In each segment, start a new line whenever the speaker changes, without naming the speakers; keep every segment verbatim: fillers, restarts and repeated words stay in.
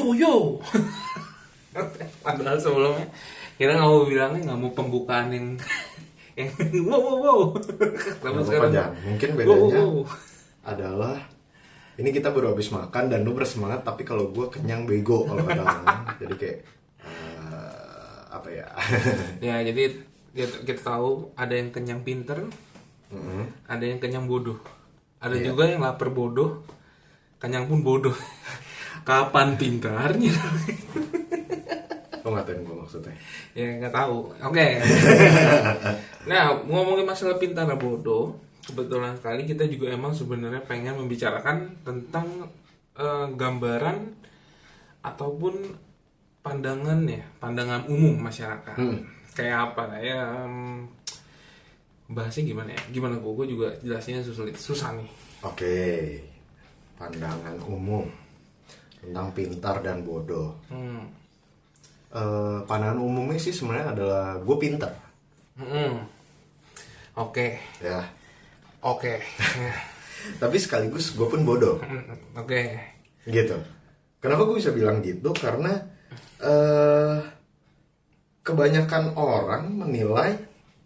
yo yo. Padahal sebelumnya kita nggak mau bilangnya, nggak mau pembukaan yang yang wow wow wow. Tapi sekarang
Jangan. Mungkin bedanya wow, wow. adalah ini kita baru habis makan dan lu bersemangat, tapi kalau gue kenyang bego kalau kata orang. Jadi kayak uh, apa ya?
Ya jadi kita, kita tahu ada yang kenyang pinter, mm-hmm. ada yang kenyang bodoh, ada yeah. juga yang lapar bodoh, kenyang pun bodoh. Kapan pintarnya?
Lo ngatain gue maksudnya?
Ya nggak tahu. Oke. Okay. Nah, ngomongin masalah pintar dan bodoh, kebetulan sekali kita juga emang sebenarnya pengen membicarakan tentang uh, gambaran ataupun pandangan ya, pandangan umum masyarakat. Hmm. Kayak apa lah ya? Um, bahasnya gimana ya? Gimana gue? Gue juga jelasnya sulit, susah nih.
Oke. Okay. Pandangan umum tentang pintar dan bodoh. Hmm. Uh, pandangan umumnya sih sebenarnya adalah gue pintar.
Hmm. Oke.
Okay. Ya.
Oke. Okay.
Tapi sekaligus gue pun bodoh.
Oke. Okay.
Gitu. Kenapa gue bisa bilang gitu? Karena uh, kebanyakan orang menilai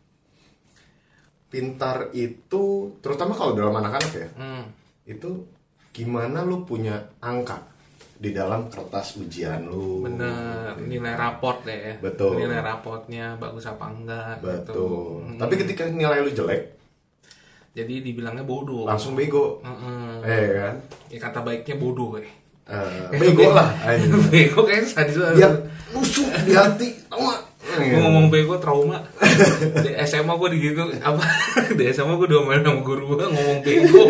pintar itu, terutama kalau dalam anak-anak ya, hmm. itu gimana lu punya angka di dalam kertas ujian lu.
Bener, nilai raport deh ya.
Betul.
Nilai raportnya bagus apa enggak.
Betul.
Gitu.
Hmm. Tapi ketika nilai lu jelek,
jadi dibilangnya bodoh.
Langsung bego.
Uh-uh.
Eh kan?
Ya kata baiknya bodoh ya.
Uh, bego lah.
Bego kayak sadis banget.
Biar busuk di hati. Tau gak?
Gue ngomong bego trauma. Di S M A gue digitu apa? Di S M A gue diomelin sama guru gue ngomong bego.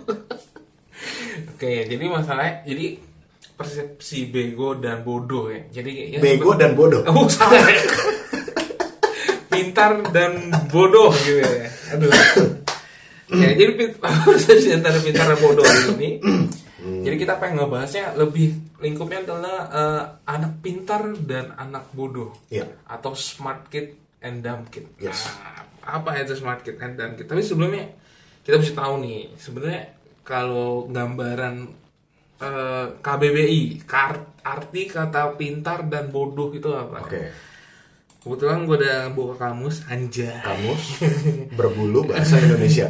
Oke, jadi masalahnya, jadi persepsi bego dan bodoh ya. Jadi ya,
bego dan bodoh.
Oh, salah. Pintar dan bodoh gitu ya. Aduh. Ya, jadi persepsi antara pintar dan bodoh ini. Hmm. Jadi kita pengen ngebahasnya lebih lingkupnya adalah uh, anak pintar dan anak bodoh. Yeah. Atau smart kid and dumb kid.
Yes.
Nah, apa itu smart kid and dumb kid? Tapi sebelumnya kita mesti tahu nih, sebenarnya kalau gambaran uh, K B B I, arti kata pintar dan bodoh itu apa?
Oke. Okay.
Kebetulan gue udah buka kamus, anjay.
Kamus berbulu bahasa Indonesia.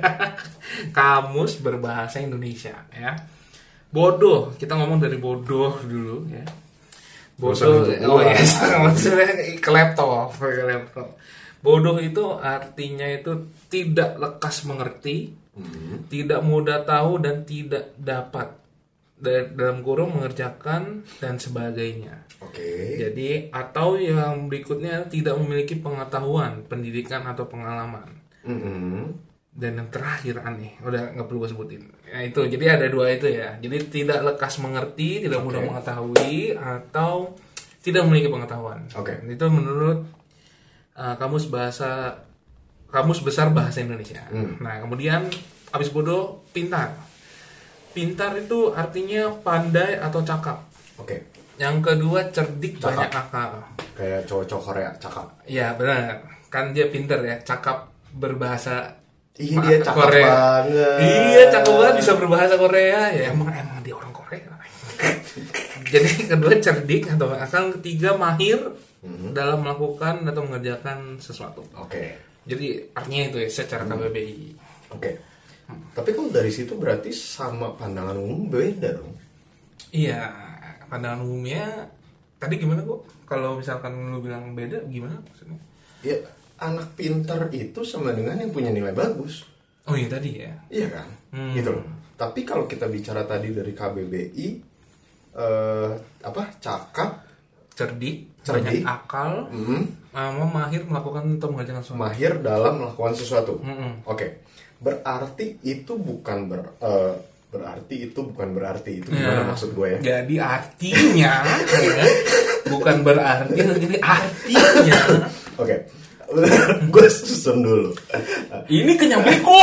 Kamus berbahasa Indonesia, ya. Bodoh, kita ngomong dari bodoh dulu, ya. Bodoh, oh ya, maksudnya ke laptop, ke laptop. Bodoh itu artinya itu tidak lekas mengerti, hmm. tidak mudah tahu dan tidak dapat dalam kurung mengerjakan dan sebagainya.
Oke. Okay.
Jadi atau yang berikutnya tidak memiliki pengetahuan, pendidikan atau pengalaman. Mm-hmm. Dan yang terakhir aneh, udah nggak perlu gue sebutin. Ya itu, jadi ada dua itu ya. Jadi tidak lekas mengerti, tidak okay. mudah mengetahui, atau tidak memiliki pengetahuan.
Oke. Okay.
Itu menurut uh, kamus bahasa kamus besar bahasa Indonesia. Mm. Nah kemudian habis bodoh, pintar. Pintar itu artinya pandai atau cakap.
Oke. Okay.
Yang kedua cerdik, cakap. Banyak akal.
Kayak cowok-cowok Korea, cakap.
Iya benar. Kan dia pintar ya, cakap berbahasa
Iya dia cakep
Korea.
banget.
Iya cakep banget, bisa berbahasa Korea. Ya emang emang dia orang Korea. Jadi kedua cerdik atau akal, ketiga mahir mm-hmm. dalam melakukan atau mengerjakan sesuatu.
Oke. Okay.
Jadi artinya itu ya secara K B B I.
Oke. Okay. Hmm. Tapi kalau dari situ berarti sama pandangan umum beda dong.
Iya, pandangan umumnya tadi gimana kok? Kalau misalkan lu bilang beda gimana maksudnya?
Ya, anak pintar itu sama dengan yang punya nilai bagus.
Oh iya tadi ya.
Iya kan? Hmm. Gitu loh. Tapi kalau kita bicara tadi dari K B B I eh, apa? Cakap,
cerdik,
cerdik,
banyak akal, mm-hmm. sama mahir melakukan atau mengerjakan sesuatu.
Mahir dalam melakukan sesuatu.
Mm-hmm.
Oke. Okay. Berarti itu bukan ber uh, berarti itu bukan berarti itu gimana ya, maksud gue ya?
Jadi artinya ya, bukan berarti, jadi artinya.
Oke. Okay. Gue susun dulu.
Ini kenyang beko.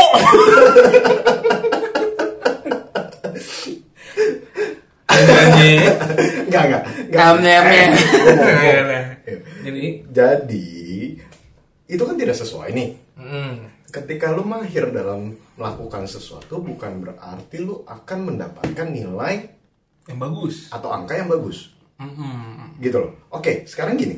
Enggak enggak.
Kamnya.
Jadi jadi itu kan tidak sesuai nih.
Mm.
Ketika lu mahir dalam melakukan sesuatu bukan berarti lu akan mendapatkan nilai
yang bagus
atau angka yang bagus. Mm-hmm. Gitu loh. Oke, sekarang gini.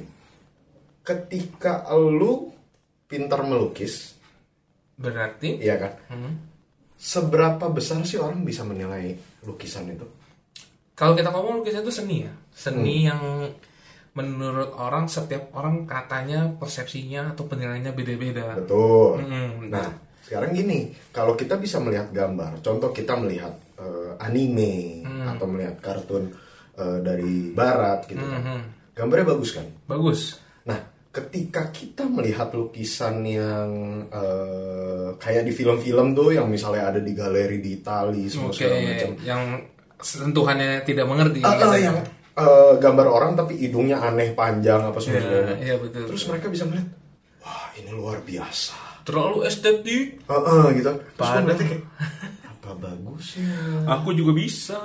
Ketika lu pintar melukis,
berarti
iya kan?
Mm-hmm.
Seberapa besar sih orang bisa menilai lukisan itu?
Kalau kita ngomong lukisan itu seni ya. Seni hmm. yang menurut orang, setiap orang katanya persepsinya atau penilaiannya beda-beda.
Betul.
Mm-hmm.
Nah, sekarang gini, kalau kita bisa melihat gambar, contoh kita melihat uh, anime mm. atau melihat kartun uh, dari barat gitu kan. Mm-hmm. Gambarnya bagus kan?
Bagus.
Nah, ketika kita melihat lukisan yang uh, kayak di film-film tuh yang misalnya ada di galeri di Itali semua
okay.
segala macam,
yang sentuhannya tidak mengerti.
Uh, gitu. uh, yang uh, gambar orang tapi hidungnya aneh panjang apa semua.
Yeah, yeah, betul.
Terus mereka bisa melihat, wah ini luar biasa.
Terlalu estetik.
Uh, uh, gitu. Terus gue ngeliatnya kayak, apa bagusnya?
Aku juga bisa.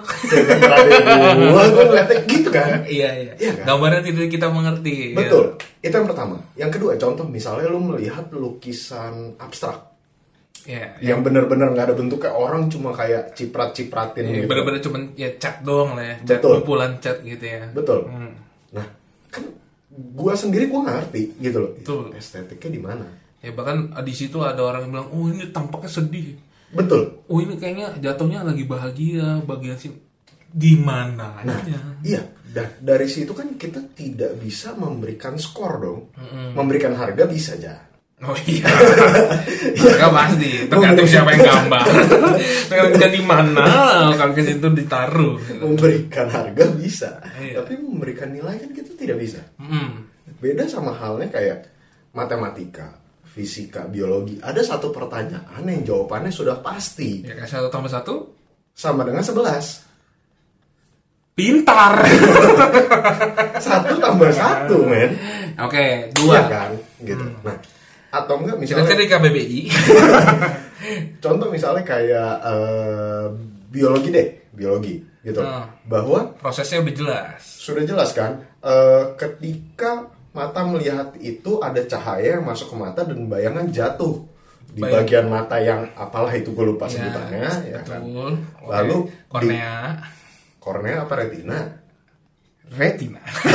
Gue gue ngeliatnya gitu kan.
Iya, iya.
Iya kan?
Gambarnya tidak kita mengerti.
Betul. Ya. Itu yang pertama. Yang kedua, contoh misalnya lu melihat lukisan abstrak.
Iya.
Yang benar-benar nggak ada bentuknya, orang cuma kayak ciprat-cipratin
ya,
gitu.
Benar-benar cuma ya cat doang lah ya. Cat,
betul.
kumpulan cat gitu ya.
Betul.
Hmm.
Nah, kan gua sendiri gua ngerti gitu loh.
Betul.
Estetiknya di mana?
Ya bahkan di situ ada orang yang bilang, oh ini tampaknya sedih.
Betul.
Oh ini kayaknya jatuhnya lagi bahagia, bagian sini. Di mana?
Nah, iya. Dan dari situ kan kita tidak bisa memberikan skor dong. Mm-hmm. Memberikan harga bisa aja.
Oh iya. Harga pasti. Tergantung siapa yang gambar. Tergantung di mana kalau ke situ ditaruh.
Memberikan harga bisa,
iya.
Tapi memberikan nilai kan kita tidak bisa.
Mm.
Beda sama halnya kayak matematika, fisika, biologi. Ada satu pertanyaan yang jawabannya sudah pasti.
Ya kayak satu tambah satu
sama dengan sebelas.
Pintar.
Satu tambah satu, men.
Oke, dua
iya kan, gitu. Hmm. Nah, atau enggak misalnya
dari K B B I.
Contoh misalnya kayak uh, biologi deh, biologi, gitu. Hmm. Bahwa
prosesnya udah jelas.
Sudah jelas kan? Uh, ketika mata melihat itu ada cahaya yang masuk ke mata dan bayangan jatuh di Bayang. bagian mata yang apalah itu gue lupa ya, sebutannya, ya kan. Lalu
kornea.
Di, kornea apa retina?
Retina.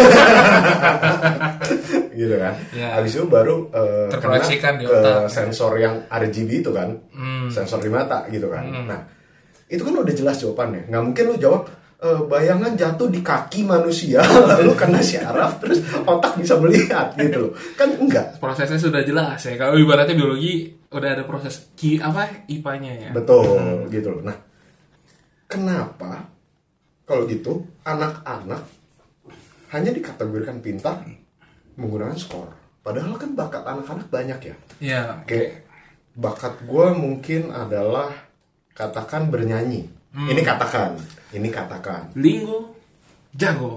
Gitu kan.
Ya.
Habis itu baru uh,
terkoneksikan di
otak ke sensor yang R G B itu kan.
Hmm.
Sensor di mata gitu kan.
Hmm.
Nah, itu kan udah jelas jawabannya. Nggak mungkin lu jawab e, bayangan jatuh di kaki manusia lalu kena syaraf terus otak bisa melihat gitu loh. Kan enggak.
Prosesnya sudah jelas ya. Kalau ibaratnya biologi udah ada proses ki apa I P A-nya ya.
Betul hmm. gitu loh. Nah, kenapa kalau gitu anak-anak hanya dikategorikan pintar menggunakan skor? Padahal kan bakat anak-anak banyak ya.
Iya.
Kayak bakat gue mungkin adalah katakan bernyanyi. Hmm. Ini katakan, ini katakan.
Linggo, jago.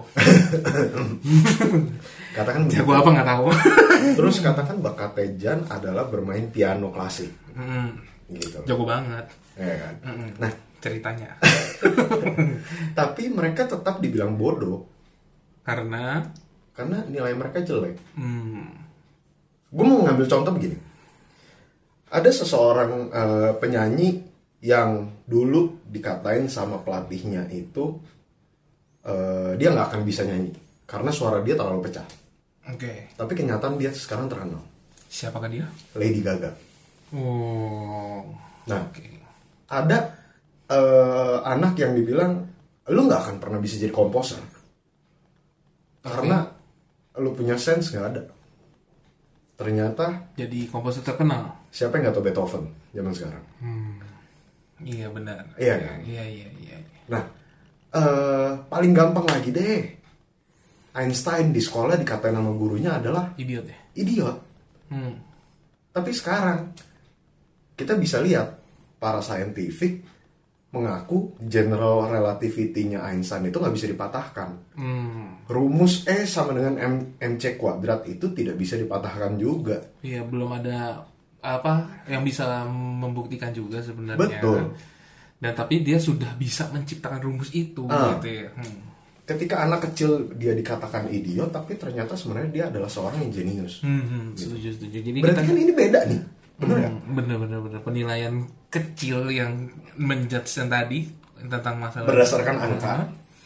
Katakan
jago apa nggak tahu.
Terus katakan bakat Tejan adalah bermain piano klasik.
Hmm.
Gitu.
Jago banget.
Ya kan.
Hmm.
Nah
ceritanya.
Tapi mereka tetap dibilang bodoh.
Karena?
Karena nilai mereka jelek.
Hmm.
Gue mau ngambil contoh begini. Ada seseorang uh, penyanyi yang dulu dikatain sama pelatihnya itu uh, dia nggak akan bisa nyanyi karena suara dia terlalu pecah.
Oke. Okay.
Tapi kenyataan dia sekarang terkenal.
Siapakah dia?
Lady Gaga.
Oh.
Nah,
okay.
ada uh, anak yang dibilang lu nggak akan pernah bisa jadi komposer okay. karena lu punya sense nggak ada. Ternyata
jadi komposer terkenal.
Siapa yang nggak tahu Beethoven zaman sekarang?
Hmm. Iya benar.
Iya kan?
Iya iya iya.
Nah, uh, paling gampang lagi deh. Einstein di sekolah dikatain nama gurunya adalah
idiot ya.
Idiot.
Hmm.
Tapi sekarang kita bisa lihat para saintifik mengaku general relativity-nya Einstein itu nggak bisa dipatahkan. Hmm. Rumus E sama dengan M, mc kuadrat itu tidak bisa dipatahkan juga.
Iya, belum ada apa yang bisa membuktikan juga sebenarnya.
Betul.
Dan tapi dia sudah bisa menciptakan rumus itu
ah,
gitu ya. Hmm.
Ketika anak kecil dia dikatakan idiot, tapi ternyata sebenarnya dia adalah seorang yang jenius.
Hmm, hmm, setuju setuju. Jadi
berarti
kita,
kan ini beda nih. Benar ya?
Hmm, benar benar benar. Penilaian kecil yang menjudge yang tadi tentang masalah
berdasarkan angka.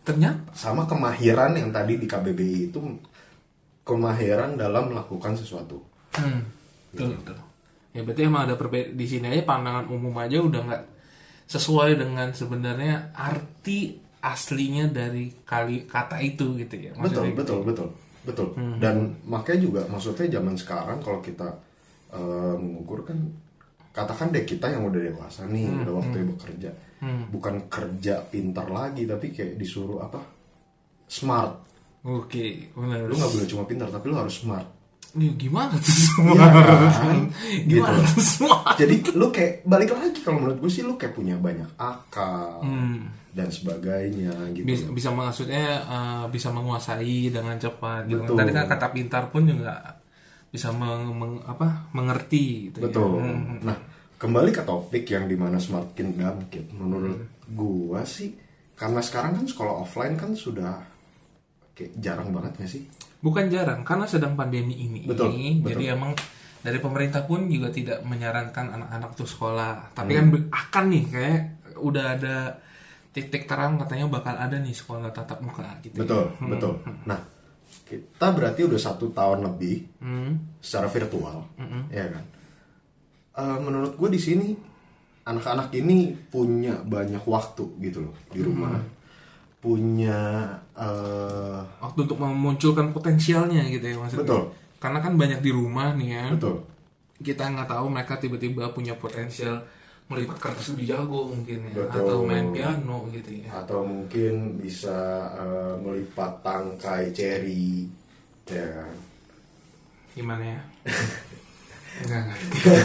Ternyata
sama kemahiran yang tadi di K B B I itu, kemahiran dalam melakukan sesuatu.
Hmm, betul, betul. Ya berarti emang ada perbedaan di sini aja, pandangan umum aja udah nggak sesuai dengan sebenarnya arti aslinya dari kali kata itu gitu ya.
Maksudnya betul,
gitu.
betul, betul, betul.
Hmm.
Dan makanya juga maksudnya zaman sekarang kalau kita uh, mengukur kan, katakan deh kita yang udah dewasa nih, hmm. udah waktunya hmm. bekerja, hmm. bukan kerja pintar lagi, tapi kayak disuruh apa? Smart.
Oke, benar.
Lu nggak boleh cuma pintar, tapi lu harus smart.
Ya, gimana tuh semua?
Ya, kan?
Gimana
gitu.
tuh semua?
Jadi lu kayak balik lagi, kalau menurut gue sih lu kayak punya banyak akal hmm. dan sebagainya gitu.
Bisa, bisa maksudnya uh, bisa menguasai dengan cepat. Gitu.
Betul.
Tadi kan kata pintar pun juga bisa meng, meng, apa, mengerti. Gitu.
Betul.
Ya. Hmm.
Nah, kembali ke topik yang dimana smart kid dumb kid. Menurut hmm. gue sih, karena sekarang kan sekolah offline kan sudah kayak jarang banget gak sih?
Bukan jarang, karena sedang pandemi ini.
Betul,
jadi
betul.
emang dari pemerintah pun juga tidak menyarankan anak-anak tuh sekolah. Tapi
hmm.
kan akan nih, kayak udah ada titik terang katanya bakal ada nih sekolah tatap muka gitu.
Betul,
ya. hmm.
betul. Nah, kita berarti udah satu tahun lebih
hmm.
secara virtual,
hmm.
ya kan? Uh, menurut gue di sini anak-anak ini punya banyak waktu gitu loh di rumah. Hmm. Punya uh,
waktu untuk memunculkan potensialnya gitu ya maksudnya.
Betul.
Karena kan banyak di rumah nih ya.
Betul.
Kita nggak tahu mereka tiba-tiba punya potensial melipat kertas lebih jago mungkin ya.
Betul.
Atau main piano gitu ya.
Atau mungkin bisa uh, melipat tangkai ceri, ya kan?
Gimana ya? Enggak, enggak.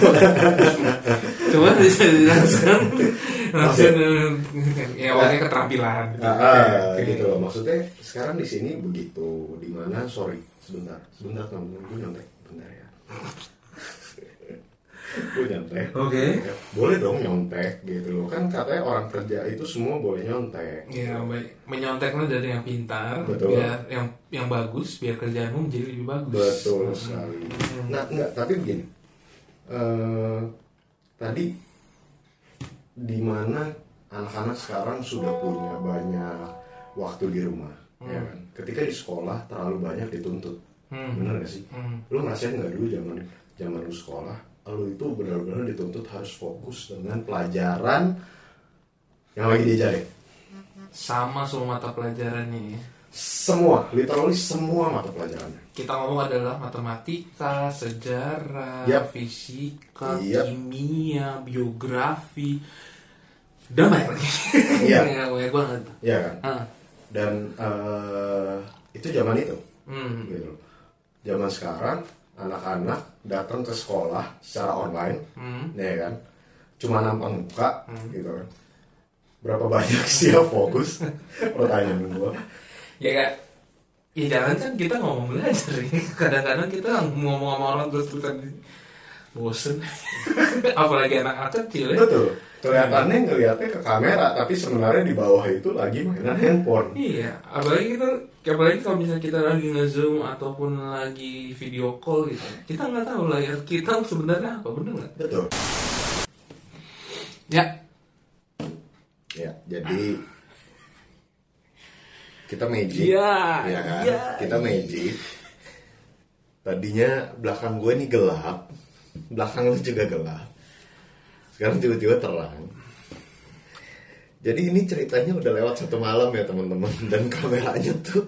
Coba bisa dijelaskan langsung ya wakilnya keterampilan.
Ah, ah, okay. Gitu loh. Maksudnya sekarang di sini begitu, di mana sorry sebentar, sebentar teman-teman, gue nyontek, bentar ya. Gue nyontek. Oke. Okay. Boleh dong nyontek gitu loh. Kan katanya orang kerja itu semua boleh nyontek.
Iya, baik. Menyonteknya dari yang pintar,
betul.
Biar yang yang bagus, biar kerjaanmu menjadi lebih bagus.
Betul sekali. Hmm. Nah, enggak, tapi begini. Uh, tadi di mana anak-anak sekarang sudah punya banyak waktu di rumah, hmm. ya kan? Ketika di sekolah terlalu banyak dituntut, hmm. bener gak sih? Hmm. Lu ngerasain nggak dulu zaman zaman lu sekolah, lu itu benar-benar dituntut harus fokus dengan pelajaran yang lagi diajarin.
Sama semua mata pelajarannya.
Semua, literally semua mata pelajarannya.
Kita ngomong adalah matematika, sejarah,
yep.
fisika,
yep.
kimia, biografi, dan banyak lagi.
Iya.
Banyak banget.
Iya kan.
Ah.
Dan uh, itu zaman itu.
Hmm.
Gitu. Zaman sekarang anak-anak datang ke sekolah secara online, hmm. ya kan. Cuma nampang muka, hmm. gitu kan. Berapa banyak sih yang fokus? Pertanyaan gue.
Ya kak, ya jangan kan kita ngomong belajar ya. Kadang-kadang kita ngomong sama orang terus-terusan bosen. Apalagi anak-anak kecil ya.
Betul. Kelihatannya ngeliatnya ke kamera, tapi sebenarnya di bawah itu lagi mainan handphone.
Iya, apalagi kita, apalagi kalau misalnya kita lagi nge-zoom ataupun lagi video call gitu, kita nggak tahu layar kita sebenarnya apa, bener nggak?
Betul.
Ya.
Ya, jadi kita magic,
ya,
ya kan?
Ya.
Kita magic. Tadinya belakang gue nih gelap, belakang lu juga gelap. Sekarang tiba-tiba terang. Jadi ini ceritanya udah lewat satu malam ya teman-teman, dan kameranya tuh.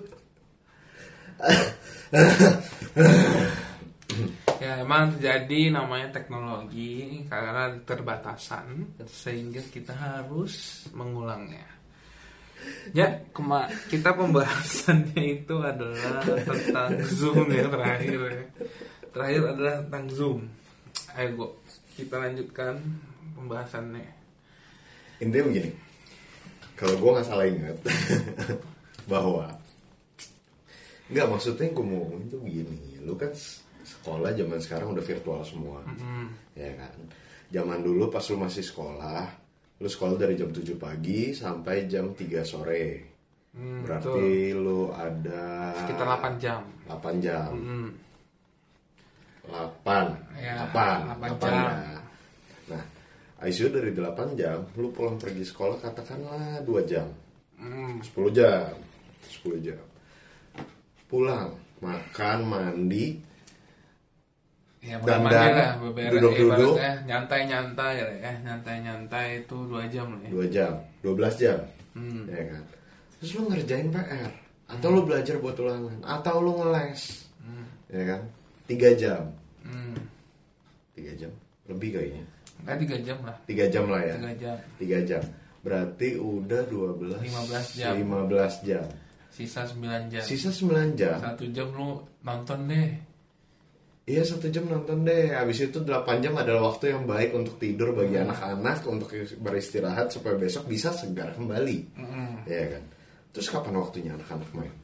Ya emang terjadi namanya teknologi karena keterbatasan sehingga kita harus mengulangnya. Ya, kema- kita pembahasannya itu adalah tentang Zoom ya terakhir. Terakhir adalah tentang Zoom. Ayo, Go, kita lanjutkan pembahasannya.
Intinya begini, kalau gue nggak salah ingat bahwa nggak maksudnya gue mau ngomong itu begini, lu kan sekolah zaman sekarang udah virtual semua, mm-hmm. ya kan? Zaman dulu pas lu masih sekolah. Lu sekolah dari jam tujuh pagi sampai jam tiga sore. Hmm, berarti betul. Lu ada
sekitar delapan jam.
delapan jam.
Hmm.
delapan.
Ya,
delapan.
delapan
delapan
jam.
Ya. Nah, I C U dari delapan jam, lu pulang pergi sekolah katakanlah dua jam.
Hmm.
sepuluh jam. sepuluh jam. Pulang, makan, mandi,
ya
dandan,
lah,
duduk-duduk,
eh, nyantai-nyantai ya, eh nyantai-nyantai itu dua jam lah ya.
dua jam, dua belas jam.
Hmm.
Ya kan? Terus lu ngerjain P R atau hmm. lu belajar buat ulangan atau lu ngeles. Hmm. Ya kan? tiga jam.
Hmm.
tiga jam lebih kayaknya.
Enggak tiga jam lah.
tiga jam lah ya.
tiga jam.
tiga jam. Berarti udah dua belas
lima belas jam.
lima belas jam.
Sisa sembilan jam.
Sisa sembilan jam.
Satu jam lu nonton deh.
Iya satu jam nonton deh. Habis itu delapan jam adalah waktu yang baik untuk tidur bagi hmm. anak-anak, untuk beristirahat supaya besok bisa segar kembali. Hmm. Ya kan. Terus kapan waktunya anak-anak main?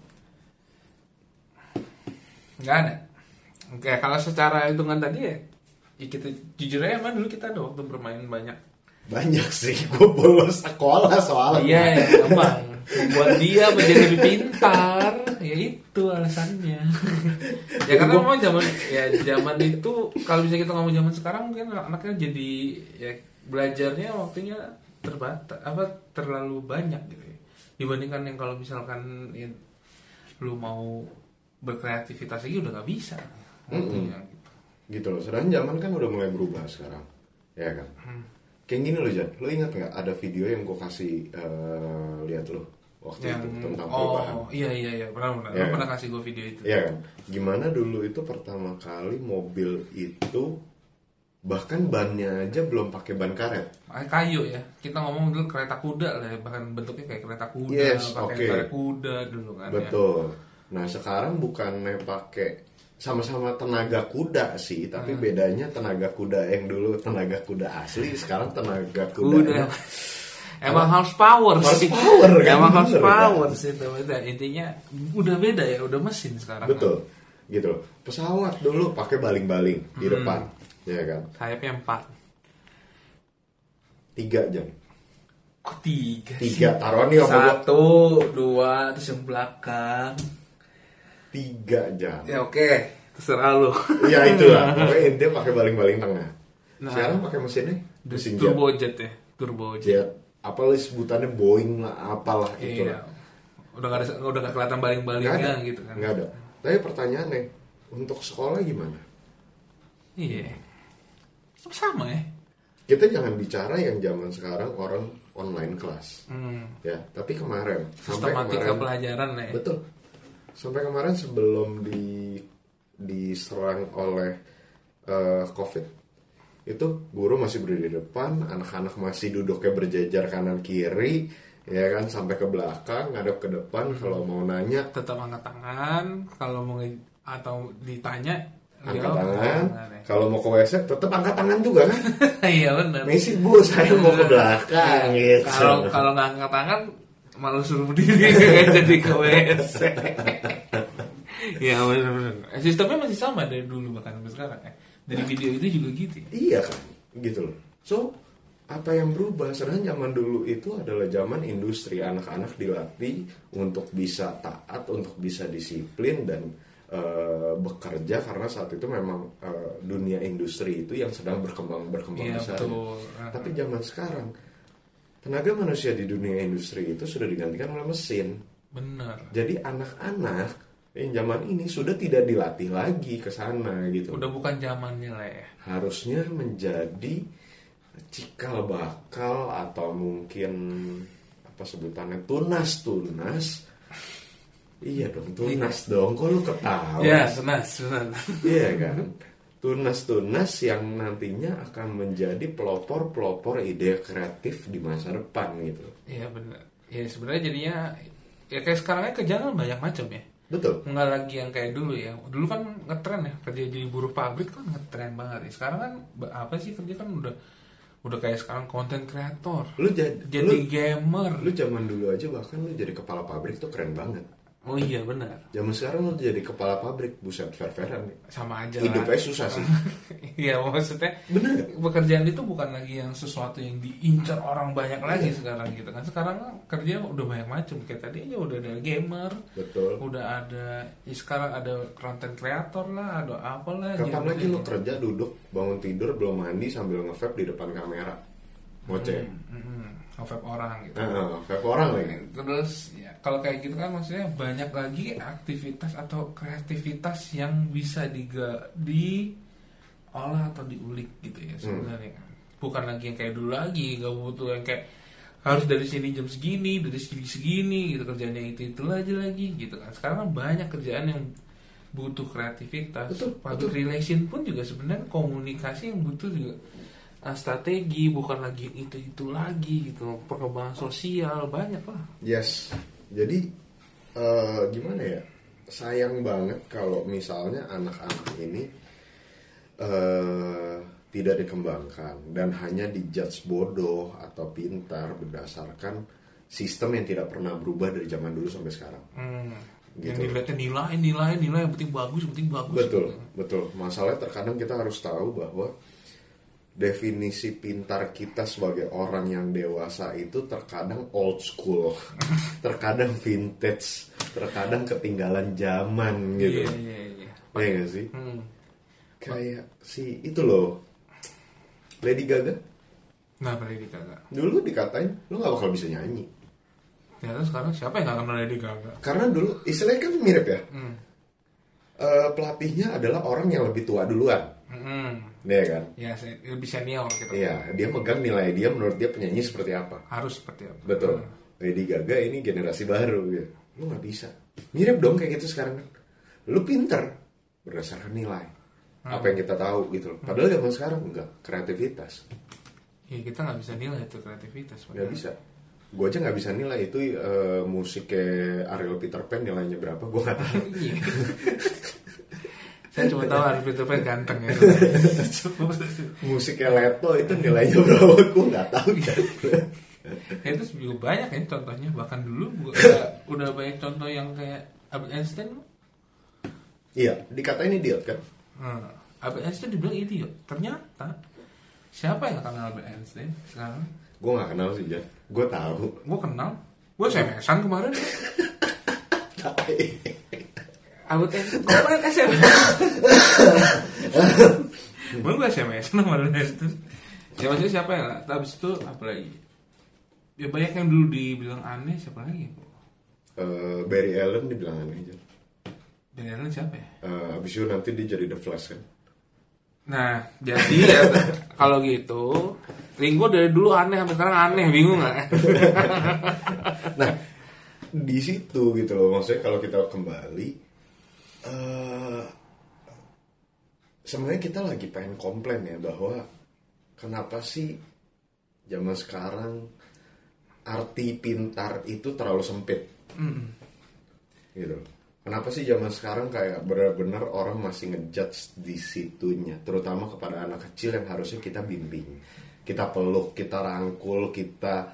Nggak ada. Oke, kalau secara hitungan tadi ya, ya kita jujur aja emang dulu kita ada waktu bermain banyak.
Banyak sih, gue bolos sekolah soalnya.
Iya, ya, emang buat dia menjadi lebih pintar, ya itu alasannya. Ya karena memang zaman ya zaman itu kalau bisa kita ngomong zaman sekarang mungkin anaknya jadi ya belajarnya waktunya terbatas apa terlalu banyak gitu ya. Dibandingkan yang kalau misalkan ya, lu mau berkreativitas lagi udah nggak bisa. Waktunya,
mm-hmm. gitu. gitu loh. Sedangkan zaman kan udah mulai berubah sekarang, ya kan. Hmm. Kayak gini loh Jan, lo ingat nggak ada video yang gue kasih uh, lihat lo waktu
yang,
itu tentang
oh,
perubahan?
Oh iya iya iya pernah pernah.
Ya,
lo pernah kasih gue video itu.
Iya kan. Gimana dulu itu pertama kali mobil itu bahkan bannya aja belum pakai ban karet.
Kayu ya. Kita ngomong dulu kereta kuda lah, bahkan bentuknya kayak kereta kuda,
yes,
pakai
okay.
kereta kuda dulu kan.
Betul. Ya. Nah sekarang bukannya pakai sama-sama tenaga kuda sih, tapi hmm. bedanya tenaga kuda yang dulu tenaga kuda asli, sekarang tenaga kuda. kuda.
Emang horse power
sih. Power, kan?
Emang horse power sih, intinya udah beda ya, udah mesin sekarang.
Betul, kan? Gitu. Pesawat dulu pakai baling-baling di hmm. depan, ya kan?
Sayapnya empat.
Tiga jam.
Kok tiga?
Tiga, taruh nih
satu, dua, terus yang belakang.
Tiga jam.
Ya oke, okay. Terserah lu.
Ya itulah. Pokoknya intinya pakai baling-baling tengah. Nah, sekarang pakai mesinnya mesin
turbo jet. jet ya, turbo jet.
jet. Apalah sebutannya Boeing lah, apalah itu.
Iya. Udah nggak ada, udah nggak kelihatan baling-balingnya gitu kan?
Nggak ada. Tapi pertanyaannya, untuk sekolah gimana?
Iya. Sama ya.
Kita jangan bicara yang zaman sekarang orang online kelas, hmm. ya. Tapi kemarin,
sistematika
kemarin,
pelajaran ya.
Betul. Sampai kemarin sebelum di diserang oleh uh, COVID, itu guru masih berdiri di depan, anak-anak masih duduknya berjajar kanan kiri, ya kan, sampai ke belakang, ngadep ke depan. Hmm. Kalau mau nanya,
tetap angkat tangan. Kalau mau atau ditanya,
angkat tangan. Ya. Kalau mau ke W C, tetap angkat tangan juga kan?
Iya benar.
Messi bu, saya mau ke belakang. Gitu.
Kalau kalau nggak angkat tangan, malu suruh berdiri jadi ke W C. Ya benar-benar. Sistemnya masih sama dari dulu bahkan sampai sekarang ya. Dari video itu juga gitu. Ya?
Iya kan, gitu loh. So apa yang berubah? Sedangkan zaman dulu itu adalah zaman industri, anak-anak dilatih untuk bisa taat, untuk bisa disiplin dan uh, bekerja karena saat itu memang uh, dunia industri itu yang sedang berkembang berkembang
ya,
besar.
Betul.
Tapi zaman sekarang tenaga manusia di dunia industri itu sudah digantikan oleh mesin.
Benar.
Jadi anak-anak yang zaman ini sudah tidak dilatih lagi ke sana gitu.
Udah bukan zamannya lah ya.
Harusnya menjadi cikal bakal atau mungkin apa sebutannya tunas-tunas. Iya dong, tunas iya. dong. Kok lu ketawa?
Iya, tunas, tunas.
Iya kan? Tunas-tunas yang nantinya akan menjadi pelopor-pelopor ide kreatif di masa depan gitu.
Iya benar. Ya sebenarnya jadinya ya kayak sekarangnya kerjaan banyak macam ya.
Betul.
Nggak lagi yang kayak dulu ya. Dulu kan ngetren ya kerja jadi buruh pabrik kan ngetren banget. Ya. Sekarang kan apa sih kerja kan udah udah kayak sekarang konten kreator.
Lu jadi,
jadi lu, gamer.
Lu zaman dulu aja bahkan lu jadi kepala pabrik tuh keren banget.
Oh iya benar.
Zaman sekarang lu jadi kepala pabrik, buset fair-fairan.
Sama aja.
Hidupnya susah sih.
Iya maksudnya.
Bener.
Pekerjaan itu bukan lagi yang sesuatu yang diincar orang banyak lagi yeah. sekarang gitu kan. Sekarang kerja udah banyak macam. Kayak tadi aja udah ada gamer.
Betul.
Udah ada. Ya sekarang ada content creator lah, ada apalah.
Kapan lagi lu kerja duduk bangun tidur belum mandi sambil nge-vape di depan kamera? ngoceh.
Hmm, hmm, nge-vape orang gitu.
Uh, vape orang lagi.
Terus ya, kalau kayak gitu kan maksudnya banyak lagi aktivitas atau kreativitas yang bisa diga diolah atau diulik gitu ya sebenarnya. Hmm. Bukan lagi yang kayak dulu lagi, gak butuh yang kayak harus dari sini jam segini, dari sini segini gitu, kerjanya itu itu aja lagi gitu kan. Sekarang kan banyak kerjaan yang butuh kreativitas. Betul, public betul. Relation pun juga sebenarnya komunikasi yang butuh juga uh, strategi, bukan lagi itu itu lagi gitu. Perkembangan sosial banyak lah.
Yes. Jadi uh, gimana ya? Sayang banget kalau misalnya anak-anak ini uh, tidak dikembangkan dan hanya dijudge bodoh atau pintar berdasarkan sistem yang tidak pernah berubah dari zaman dulu sampai sekarang. Hmm.
Gitu. Yang dilihatnya nilai, nilai, nilai yang penting bagus, yang penting bagus.
Betul, gitu. Betul. Masalahnya terkadang kita harus tahu bahwa definisi pintar kita sebagai orang yang dewasa itu terkadang old school, terkadang vintage, terkadang ketinggalan zaman gitu. Iya, iya, iya. Iya nggak sih? Hmm. Kayak si itu loh. Lady Gaga.
Kenapa Lady Gaga?
Dulu dikatain lu gak bakal bisa nyanyi.
Ternyata sekarang siapa yang gak kenal Lady Gaga?
Karena dulu istilahnya kan mirip ya. Hmm. Uh, pelatihnya adalah orang yang lebih tua duluan. Hmm. Iya kan?
Ya, lebih senior gitu.
Iya, dia megang nilai dia menurut dia penyanyi seperti apa.
Harus seperti apa.
Betul. Hmm. Lady Gaga ini generasi baru gitu. Lu gak bisa. Mirip dong kayak gitu sekarang kan. Lu pinter berdasarkan nilai. Hmm. Apa yang kita tahu gitu loh. Padahal zaman sekarang enggak, kreativitas.
Ya kita nggak bisa nilai itu kreativitas.
Nggak bisa. Gue aja nggak bisa nilai itu uh, musiknya Ariel Peter Pan nilainya berapa, gue nggak tahu.
Saya cuma tahu Ariel Peter Pan ganteng ya.
Musiknya Leto itu nilainya berapa, gue nggak tahu.
Ya, itu juga banyak ya contohnya. Bahkan dulu gua, udah, udah banyak contoh yang kayak Albert Einstein.
Iya, dikatain idiot kan.
Hmm. Albert Einstein dibilang idiot. Ternyata siapa yang kenal Albert Einstein sekarang?
Gue gak kenal sih, Jan. Gue tahu.
Gue kenal. Gue S M S-an kemarin. Albert Einstein. Gue kemarin S M S. Gue gue S M S-an sama Albert Einstein. Ya maksudnya siapa ya? Habis itu apa lagi? Ya banyak yang dulu dibilang aneh. Siapa lagi?
Uh, Barry Allen dibilang aneh aja.
Barry Allen siapa ya?
Uh, abis itu nanti dia jadi The Flash kan.
Nah, jadi ya, kalau gitu Ringo dari dulu aneh sampai sekarang aneh, bingung nggak?
Nah, di situ gitu loh, maksudnya kalau kita kembali, uh, sebenarnya kita lagi pengen komplain ya bahwa kenapa sih zaman sekarang arti pintar itu terlalu sempit, mm. gitu. Kenapa sih zaman sekarang kayak benar-benar orang masih ngejudge di situnya, terutama kepada anak kecil yang harusnya kita bimbing, kita peluk, kita rangkul, kita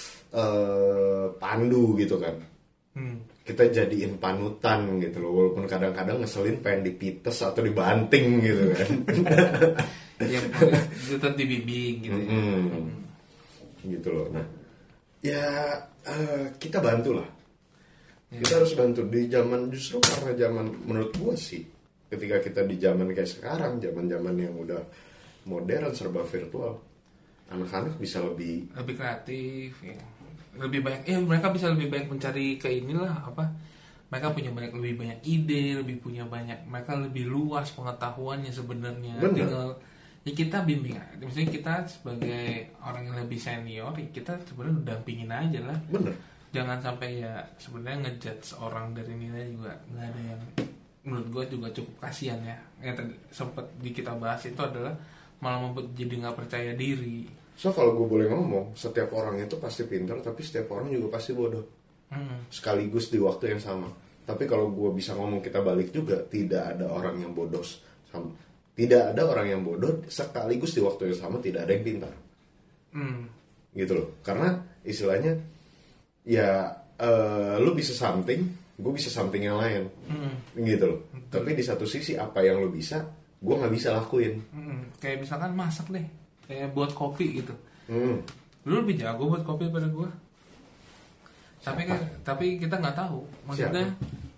uh, pandu gitu kan, hmm. kita jadiin panutan gitu loh, walaupun kadang-kadang ngeselin pengen dipites atau dibanting gitu kan.
Yang tetap dibimbing gitu. Ya.
Hmm. Gitu loh. Nah, ya uh, kita bantu lah. Ya. Kita harus bantu di zaman, justru karena zaman menurut gue sih, ketika kita di zaman kayak sekarang, zaman-zaman yang udah modern serba virtual, anak-anak bisa lebih
lebih kreatif ya. Lebih banyak ya, mereka bisa lebih banyak mencari ke inilah apa, mereka punya banyak lebih banyak ide, lebih punya banyak, mereka lebih luas pengetahuannya sebenarnya. Tinggal ya kita bimbing aja. Maksudnya kita sebagai orang yang lebih senior, kita sebenarnya dampingin aja lah. Bener. Jangan sampai ya sebenarnya ngejudge orang dari nilai juga nggak ada yang, menurut gue juga cukup kasihan ya. Yang tadi sempat di kita bahas itu adalah malah membuat jadi nggak percaya diri.
So kalau gue boleh ngomong, setiap orang itu pasti pintar, tapi setiap orang juga pasti bodoh. Hmm. Sekaligus di waktu yang sama. Tapi kalau gue bisa ngomong kita balik juga, tidak ada orang yang bodoh sama, tidak ada orang yang bodoh sekaligus di waktu yang sama, tidak ada yang pintar. Hmm. Gitu loh. Karena istilahnya ya uh, lu bisa something, gue bisa something yang lain, hmm. gitu loh. Betul. Tapi di satu sisi apa yang lu bisa, gue nggak bisa lakuin. Hmm.
Kayak misalkan masak deh, kayak buat kopi gitu. Hmm. Lu lebih jago buat kopi daripada gue. Tapi kan, tapi kita nggak tahu. Maksudnya,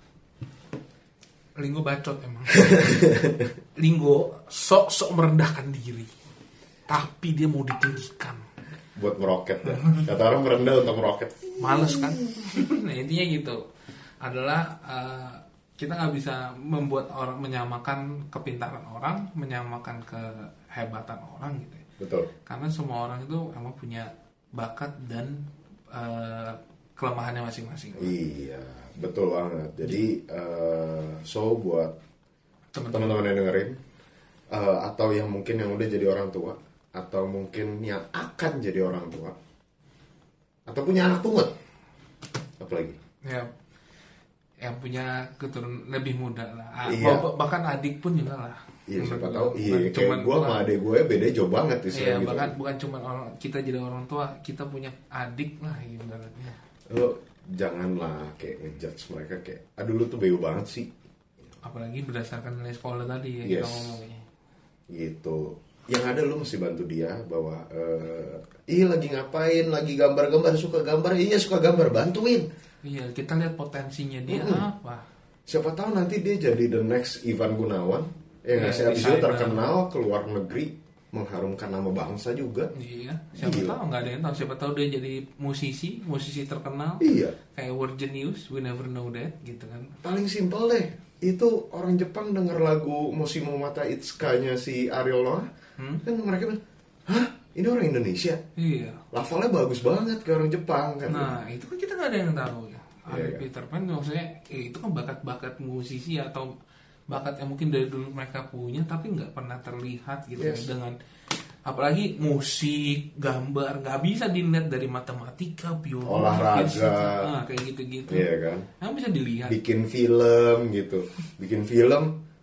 Siapa? Linggo bacot emang. Linggo sok-sok merendahkan diri, tapi dia mau ditinggikan.
buat meroket ya. Kata orang merendah untuk meroket.
Males kan. Nah intinya gitu adalah uh, kita nggak bisa membuat orang menyamakan kepintaran orang, menyamakan kehebatan orang gitu ya.
Betul.
Karena semua orang itu emang punya bakat dan uh, kelemahannya masing-masing.
Iya, betul banget. Jadi uh, so buat teman-teman yang dengerin uh, atau yang mungkin yang udah jadi orang tua atau mungkin yang akan jadi orang tua atau punya anak pungut, apalagi
ya yang punya keturunan lebih muda lah,
iya.
bahkan adik pun juga lah.
Iya siapa tahu. Iya kayak gue sama adik gue beda jauh banget sih.
Iya bahkan gitu. Bukan cuma orang kita jadi orang tua, kita punya adik lah ibaratnya.
Lo janganlah kayak ngejudge mereka kayak aduh lu tuh bego banget sih.
Apalagi berdasarkan nilai sekolah tadi ya. Yes. Kita ngomongnya.
Gitu. Yang ada lu mesti bantu dia bahwa uh, ih lagi ngapain, lagi gambar-gambar, suka gambar, iya suka gambar, bantuin.
Iya, kita lihat potensinya dia mm-hmm. apa.
Siapa tahu nanti dia jadi the next Ivan Gunawan. Ya nggak sih, abis itu terkenal ke luar negeri, mengharumkan nama bangsa juga.
Iya, siapa Gila. tahu nggak ada yang tahu. Siapa tahu dia jadi musisi, musisi terkenal.
Iya.
Kayak Word Genius, we never know that, gitu kan.
Paling simpel deh, itu orang Jepang denger lagu Moshimo Mata Itsuka-nya si Ariel Noah, hmm? kan mereka bilang, hah? Ini orang Indonesia.
Iya.
Lafalnya bagus banget kayak orang Jepang kan.
Nah, itu kan kita nggak ada yang tahu ya. Ada iya, Peter Pan, maksudnya eh, itu kan bakat-bakat musisi atau bakat yang mungkin dari dulu mereka punya tapi nggak pernah terlihat gitu yes. ya. Dengan apalagi musik, gambar nggak bisa dilihat dari matematika, biologi,
olahraga,
nah, kayak gitu-gitu.
Iya kan?
Nggak bisa dilihat.
Bikin film gitu, bikin film.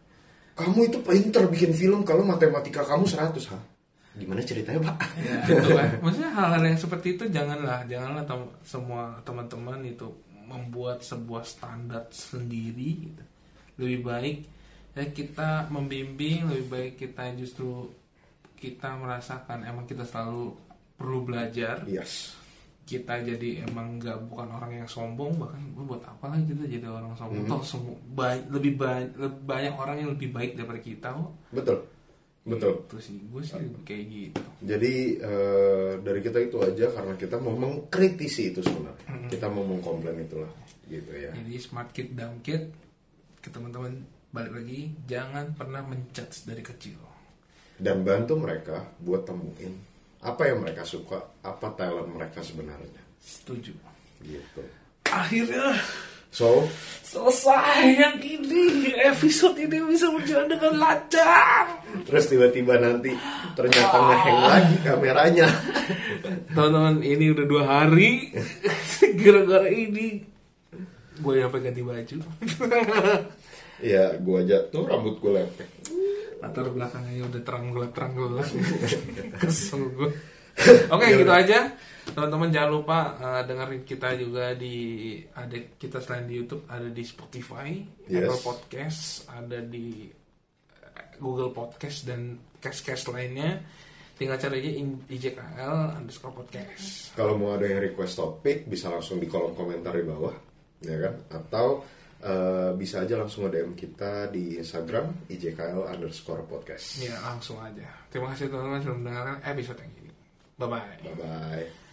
Kamu itu pinter bikin film kalau matematika kamu seratus ha? Gimana ceritanya pak?
Ya, itu kan. Maksudnya hal-hal yang seperti itu janganlah, janganlah tem- semua teman-teman itu membuat sebuah standar sendiri gitu. Lebih baik ya kita membimbing, lebih baik kita justru kita merasakan emang kita selalu perlu belajar.
Yes.
Kita jadi emang nggak bukan orang yang sombong, bahkan buat apa lagi kita jadi orang sombong? Mm-hmm. Toh semua ba- lebih, ba- lebih banyak orang yang lebih baik daripada kita. Oh.
Betul. Betul.
Itu sih, gue sih kayak gitu.
Jadi uh, dari kita itu aja karena kita mau mengkritisi itu sebenarnya. Mm-hmm. Kita mau mengkomplain itulah, gitu ya.
Jadi smart kid, dumb kid, ke teman-teman balik lagi, jangan pernah menjudge dari kecil.
Dan bantu mereka buat temuin apa yang mereka suka, apa talent mereka sebenarnya.
Setuju.
Gitu.
Akhirnya.
So,
selesai yang ini, episode ini bisa berjalan dengan lancar.
Terus tiba-tiba nanti ternyata ngehang lagi kameranya.
Teman-teman, ini udah dua hari gara-gara ini gue sampai ganti baju.
Iya, gue aja tuh rambut gue lepek.
Latar belakangnya udah terang gelap terang gelap. Kesel gue. Oke, okay, gitu aja. Teman-teman jangan lupa uh, dengerin kita juga di ada kita selain di YouTube, ada di Spotify, yes. Apple Podcast, ada di Google Podcast dan cast-cast lainnya. Tinggal cari aja I J K L underscore podcast.
Kalau mau ada yang request topik bisa langsung di kolom komentar di bawah, ya kan? Atau uh, bisa aja langsung D M kita di Instagram I J K L underscore podcast.
Ya langsung aja. Terima kasih teman-teman sudah mendengarkan episode yang ini. Bye bye.
Bye bye.